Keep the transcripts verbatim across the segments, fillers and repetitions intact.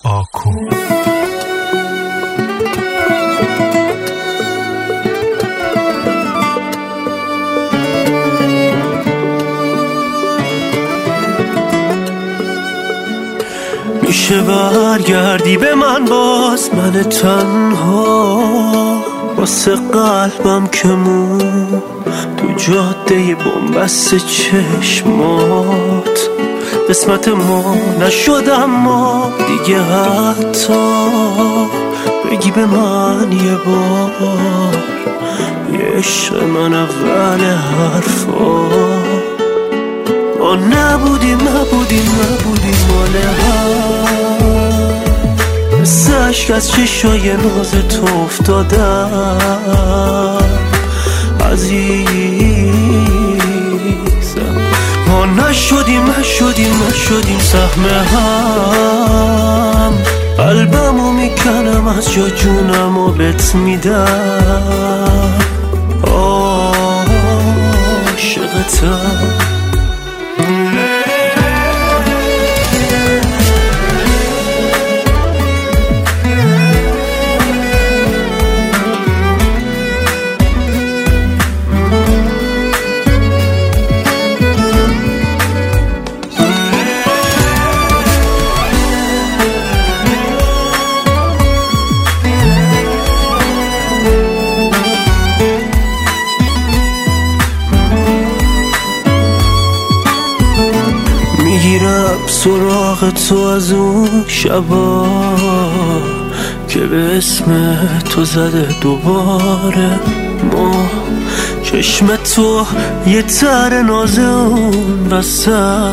آکو. میشه برگردی به من باز، من تنها واسه قلبم که مون تو جاده بنبست چشمات. قسمت ما نشد اما دیگه حتی بگی به من یه بار یه عشق من اول حرفا. ما نبودیم نبودیم نبودیم مال هم، مثل عشق از چشای ناز تو افتادم عزیزم. ما نشدیم نشدیم نشدیم سهم هم، قلبمو میکنم از جا جونمو بهت میدم، عاشقتم. میگیرم سراغ تو از اون شبا که به اسم تو زده دوباره ما. چشم تو یه تر ناز اون وسط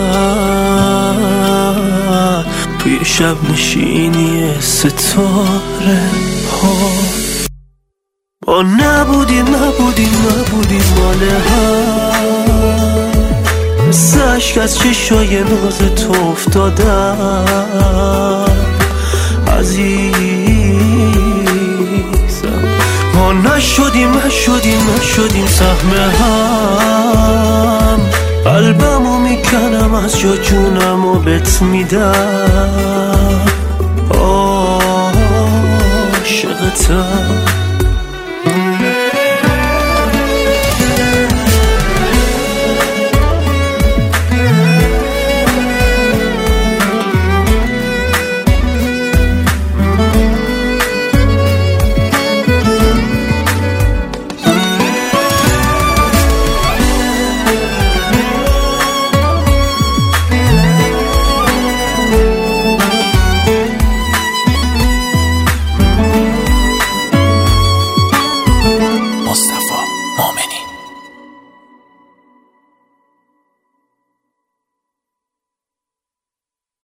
توی شب نشینی ستاره ها. ما نبودیم نبودیم نبودیم مال هم، مثل عشق از چشای ناز تو افتادم عزیزم. ما نشدیم نشدیم نشدیم سهم هم، قلبمو میکنم از جا جونمو بهت میدم، عاشقتم.